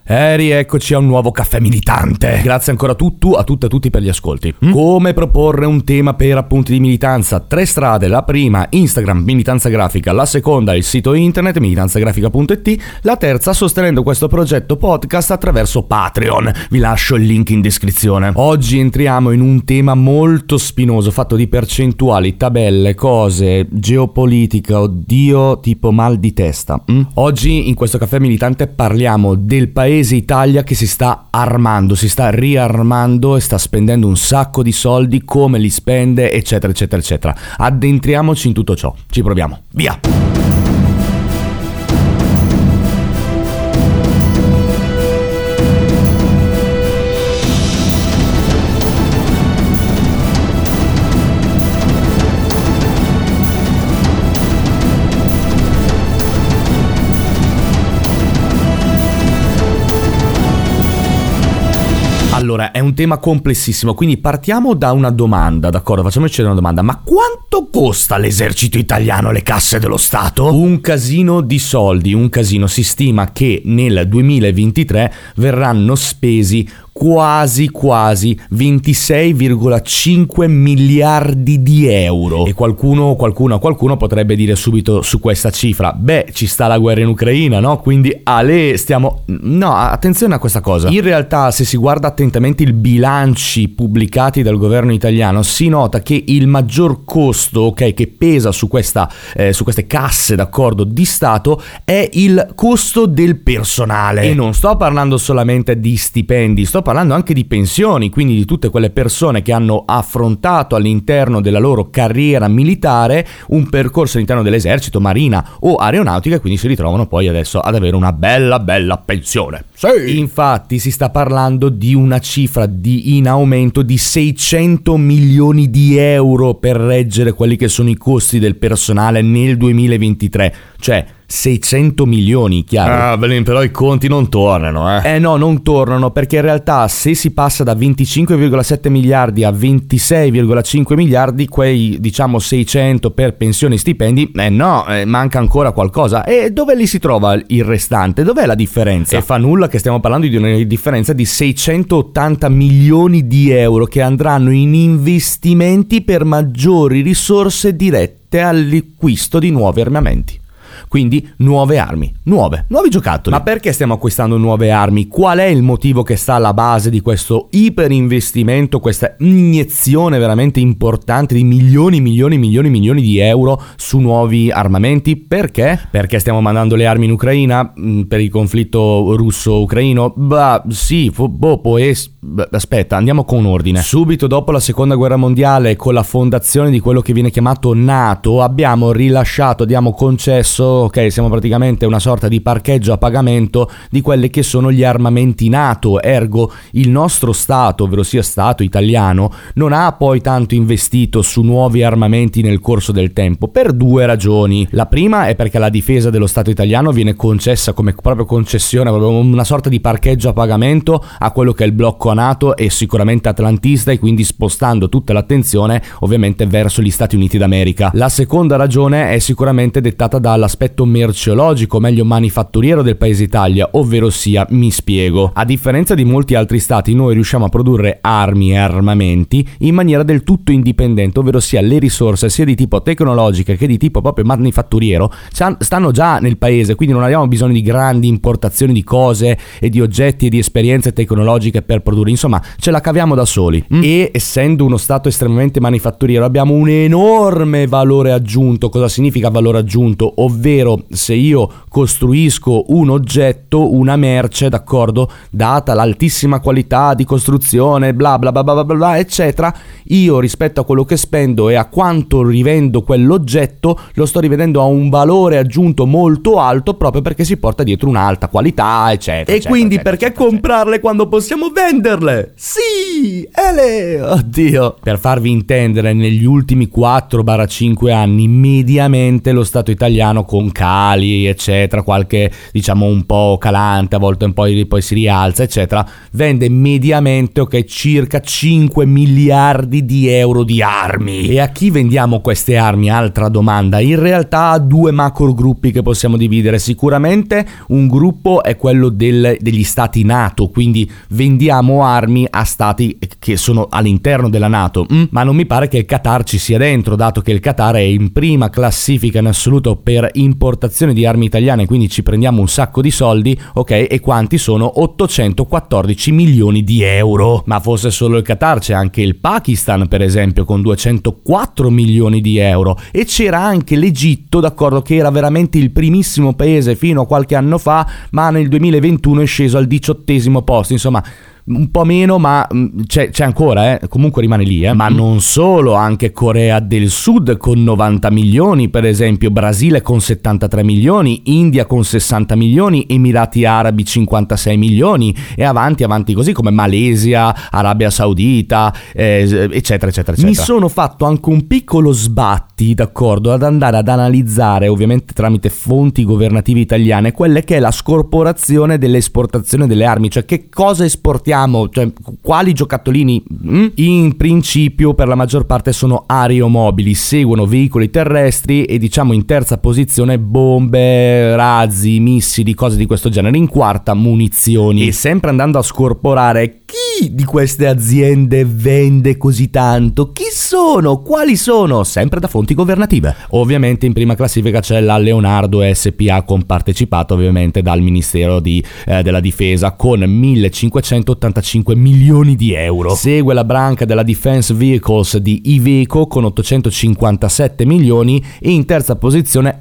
Rieccoci a un nuovo caffè militante. Grazie ancora a tutti per gli ascolti. Come proporre un tema per appunti di militanza? 3 strade: la prima, Instagram, Militanza Grafica; la seconda, il sito internet, militanzagrafica.it; la terza, sostenendo questo progetto podcast attraverso Patreon. Vi lascio il link in descrizione. Oggi entriamo in un tema molto spinoso, fatto di percentuali, tabelle, cose, geopolitica, oddio, tipo mal di testa. Oggi in questo caffè militante parliamo del paese Italia che si sta armando, si sta riarmando e sta spendendo un sacco di soldi, come li spende, eccetera eccetera eccetera. Addentriamoci in tutto ciò, ci proviamo, via! Allora, è un tema complessissimo, quindi partiamo da una domanda, d'accordo? Facciamoci una domanda: ma quanto costa l'esercito italiano, le casse dello Stato? Un casino di soldi, un casino. Si stima che nel 2023 verranno spesi quasi 26,5 miliardi di euro. E qualcuno potrebbe dire subito su questa cifra: beh, ci sta la guerra in Ucraina, no? Quindi stiamo... No, attenzione a questa cosa. In realtà, se si guarda attentamente i bilanci pubblicati dal governo italiano, si nota che il maggior costo, ok, che pesa su queste casse, d'accordo, di Stato, è il costo del personale. E non sto parlando solamente di stipendi, sto parlando anche di pensioni, quindi di tutte quelle persone che hanno affrontato all'interno della loro carriera militare un percorso all'interno dell'esercito, marina o aeronautica, e quindi si ritrovano poi adesso ad avere una bella pensione. Sì. Infatti si sta parlando di una cifra in aumento di 600 milioni di euro per reggere quelli che sono i costi del personale nel 2023, cioè 600 milioni, chiaro? Però i conti non tornano, no, non tornano, perché in realtà se si passa da 25,7 miliardi a 26,5 miliardi, quei 600 per pensioni e stipendi, manca ancora qualcosa. E dove li si trova il restante? Dov'è la differenza? E fa nulla che stiamo parlando di una differenza di 680 milioni di euro che andranno in investimenti per maggiori risorse dirette all'acquisto di nuovi armamenti. Quindi nuove armi, nuovi giocattoli. Ma perché stiamo acquistando nuove armi? Qual è il motivo che sta alla base di questo iperinvestimento, questa iniezione veramente importante di milioni di euro su nuovi armamenti? Perché? Perché stiamo mandando le armi in Ucraina per il conflitto russo-ucraino? Aspetta, andiamo con ordine. Subito dopo la seconda guerra mondiale, con la fondazione di quello che viene chiamato NATO, abbiamo concesso, ok, siamo praticamente una sorta di parcheggio a pagamento di quelli che sono gli armamenti NATO. Ergo il nostro Stato, ovvero sia Stato italiano, non ha poi tanto investito su nuovi armamenti nel corso del tempo, per 2 ragioni. La prima è perché la difesa dello Stato italiano viene concessa come proprio concessione, proprio una sorta di parcheggio a pagamento a quello che è il blocco NATO e sicuramente atlantista, e quindi spostando tutta l'attenzione ovviamente verso gli Stati Uniti d'America. La seconda ragione è sicuramente dettata dall'aspetto merceologico, meglio manifatturiero del paese Italia, ovvero sia, mi spiego, a differenza di molti altri stati, noi riusciamo a produrre armi e armamenti in maniera del tutto indipendente, ovvero sia le risorse sia di tipo tecnologiche che di tipo proprio manifatturiero stanno già nel paese, quindi non abbiamo bisogno di grandi importazioni di cose e di oggetti e di esperienze tecnologiche per produrre, insomma ce la caviamo da soli. E essendo uno stato estremamente manifatturiero abbiamo un enorme valore aggiunto. Cosa significa valore aggiunto? Ovvero, se io costruisco un oggetto, una merce, d'accordo, data l'altissima qualità di costruzione, bla bla bla bla bla bla eccetera, io rispetto a quello che spendo e a quanto rivendo quell'oggetto lo sto rivedendo a un valore aggiunto molto alto, proprio perché si porta dietro un'alta qualità, eccetera. E quindi eccetera, perché comprarle quando possiamo venderle? Sì, oddio. Per farvi intendere, negli ultimi 4-5 anni mediamente lo Stato italiano con cali eccetera, qualche diciamo un po' calante, a volte poi si rialza eccetera, vende mediamente circa 5 miliardi di euro di armi. E a chi vendiamo queste armi? Altra domanda. In realtà due macro gruppi che possiamo dividere. Sicuramente un gruppo è quello degli stati NATO, quindi vendiamo armi a stati che sono all'interno della NATO, ma non mi pare che il Qatar ci sia dentro, dato che il Qatar è in prima classifica in assoluto per importazione di armi italiane, quindi ci prendiamo un sacco di soldi, ok? E quanti sono? 814 milioni di euro. Ma fosse solo il Qatar, c'è anche il Pakistan per esempio con 204 milioni di euro, e c'era anche l'Egitto, d'accordo, che era veramente il primissimo paese fino a qualche anno fa, ma nel 2021 è sceso al 18° posto, insomma un po' meno, ma c'è ancora, comunque rimane lì, ma non solo, anche Corea del Sud con 90 milioni per esempio, Brasile con 73 milioni, India con 60 milioni, Emirati Arabi 56 milioni e avanti così, come Malesia, Arabia Saudita, eccetera. Mi sono fatto anche un piccolo sbatti, d'accordo, ad andare ad analizzare, ovviamente tramite fonti governative italiane, quelle che è la scorporazione dell'esportazione delle armi, cioè che cosa esportiamo, cioè quali giocattolini. In principio per la maggior parte sono aeromobili, seguono veicoli terrestri e diciamo in terza posizione bombe, razzi, missili, cose di questo genere, in quarta munizioni. E sempre andando a scorporare, chi di queste aziende vende così tanto? Chi sono? Quali sono? Sempre da fonti governative. Ovviamente in prima classifica c'è la Leonardo SPA, compartecipato ovviamente dal Ministero della Difesa con 1585 milioni di euro. Segue la branca della Defense Vehicles di Iveco con 857 milioni e in terza posizione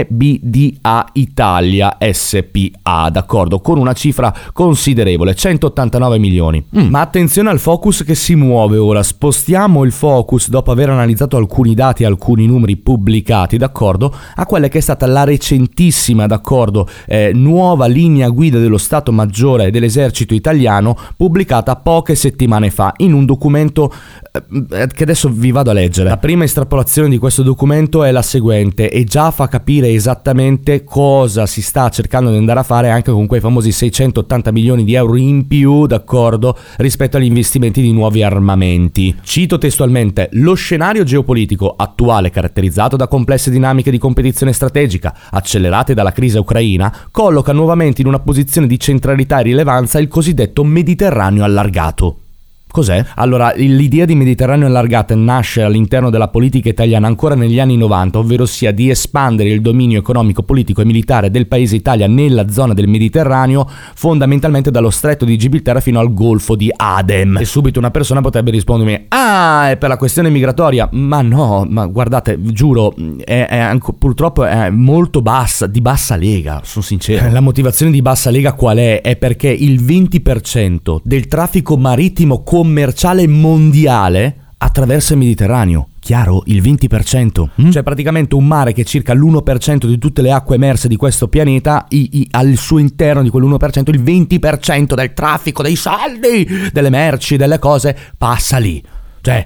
MBDA Italia SPA, d'accordo, con una cifra considerevole, 189 milioni. Ma attenzione al focus che si muove ora. Spostiamo il focus, dopo aver analizzato alcuni dati e alcuni numeri pubblicati, d'accordo, a quella che è stata la recentissima, d'accordo, nuova linea guida dello Stato Maggiore dell'Esercito Italiano, pubblicata poche settimane fa in un documento che adesso vi vado a leggere. La prima estrapolazione di questo documento è la seguente e già fa capire esattamente cosa si sta cercando di andare a fare anche con quei famosi 680 milioni di euro in più, d'accordo, rispetto agli investimenti di nuovi armamenti. Cito testualmente: lo scenario geopolitico attuale, caratterizzato da complesse dinamiche di competizione strategica accelerate dalla crisi ucraina, colloca nuovamente in una posizione di centralità e rilevanza il cosiddetto Mediterraneo allargato. Cos'è? Allora, l'idea di Mediterraneo allargato nasce all'interno della politica italiana ancora negli anni 90, ovvero sia di espandere il dominio economico, politico e militare del paese Italia nella zona del Mediterraneo, fondamentalmente dallo stretto di Gibilterra fino al golfo di Aden. E subito una persona potrebbe rispondermi: ah, è per la questione migratoria. Ma no, ma guardate, giuro, purtroppo è molto bassa, di bassa lega, sono sincero. La motivazione di bassa lega qual è? È perché il 20% del traffico marittimo commerciale mondiale attraversa il Mediterraneo. Chiaro? Il 20%. Cioè praticamente un mare che è circa l'1% di tutte le acque emerse di questo pianeta, al suo interno di quell'1%, il 20% del traffico, dei soldi, delle merci, delle cose, passa lì. Cioè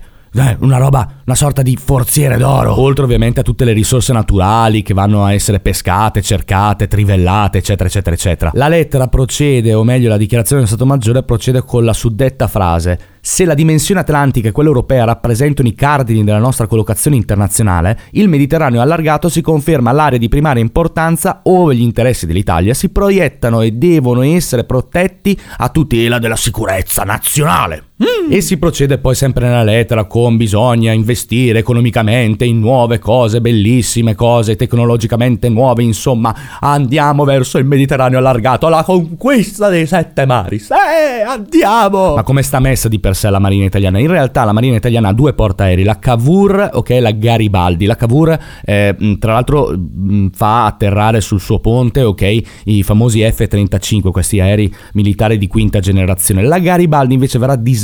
una sorta di forziere d'oro, oltre ovviamente a tutte le risorse naturali che vanno a essere pescate, cercate, trivellate, eccetera. La lettera procede, o meglio la dichiarazione dello Stato Maggiore procede con la suddetta frase: se la dimensione atlantica e quella europea rappresentano i cardini della nostra collocazione internazionale, il Mediterraneo allargato si conferma l'area di primaria importanza ove gli interessi dell'Italia si proiettano e devono essere protetti a tutela della sicurezza nazionale. E si procede poi sempre nella lettera con: bisogna investire economicamente in nuove cose, bellissime cose, tecnologicamente nuove, insomma andiamo verso il Mediterraneo allargato, alla conquista dei 7 mari. Andiamo! Ma come sta messa di per sé la Marina Italiana? In realtà la Marina Italiana ha 2 portaerei, la Cavour, ok, la Garibaldi. La Cavour tra l'altro fa atterrare sul suo ponte, ok, i famosi F-35, questi aerei militari di quinta generazione. La Garibaldi invece verrà dismessa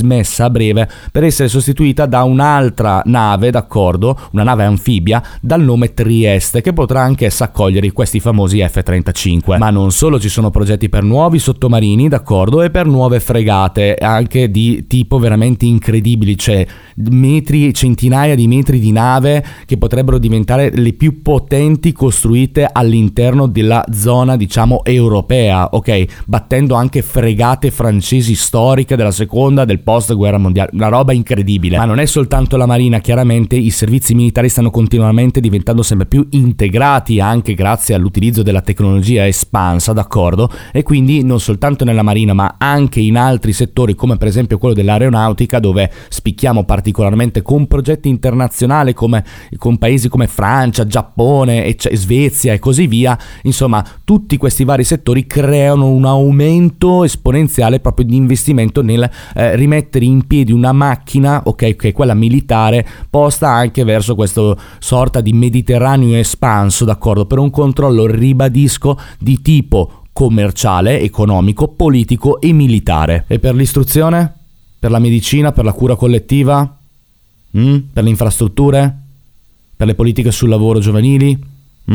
dismessa a breve per essere sostituita da un'altra nave, d'accordo, una nave anfibia dal nome Trieste, che potrà anch'essa accogliere questi famosi F-35. Ma non solo, ci sono progetti per nuovi sottomarini, d'accordo, e per nuove fregate, anche di tipo veramente incredibili, cioè centinaia di metri di nave che potrebbero diventare le più potenti costruite all'interno della zona, diciamo, europea, ok? Battendo anche fregate francesi storiche della seconda, del post guerra mondiale, una roba incredibile. Ma non è soltanto la marina, chiaramente i servizi militari stanno continuamente diventando sempre più integrati anche grazie all'utilizzo della tecnologia espansa, d'accordo? E quindi non soltanto nella marina ma anche in altri settori, come per esempio quello dell'aeronautica, dove spicchiamo particolarmente con progetti internazionali come con paesi come Francia, Giappone e Svezia e così via. Insomma, tutti questi vari settori creano un aumento esponenziale proprio di investimento nel rimettere in piedi una macchina, ok, che è quella militare, posta anche verso questo sorta di Mediterraneo espanso, d'accordo, per un controllo, ribadisco, di tipo commerciale, economico, politico e militare. E per l'istruzione? Per la medicina? Per la cura collettiva? Per le infrastrutture? Per le politiche sul lavoro giovanili?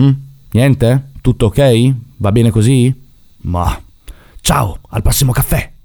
Niente? Tutto ok? Va bene così? Ma ciao, al prossimo caffè!